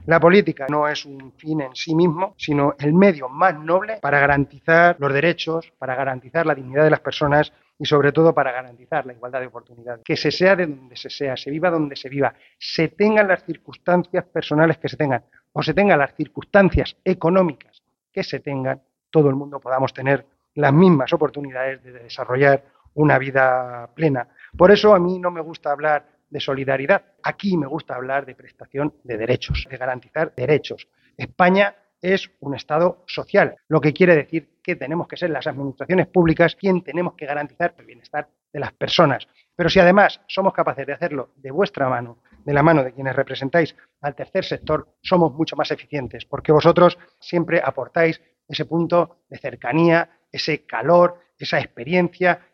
La política no es un fin en sí mismo, sino el medio más noble para garantizar los derechos, para garantizar la dignidad de las personas y sobre todo para garantizar la igualdad de oportunidades. Que se sea de donde se sea, se viva donde se viva, se tengan las circunstancias personales que se tengan o se tengan las circunstancias económicas que se tengan, todo el mundo podamos tener las mismas oportunidades de desarrollar una vida plena. Por eso a mí no me gusta hablar de solidaridad. Aquí me gusta hablar de prestación de derechos, de garantizar derechos. España es un Estado social, lo que quiere decir que tenemos que ser las administraciones públicas quien tenemos que garantizar el bienestar de las personas. Pero si además somos capaces de hacerlo de vuestra mano, de la mano de quienes representáis al tercer sector, somos mucho más eficientes, porque vosotros siempre aportáis ese punto de cercanía, ese calor, esa experiencia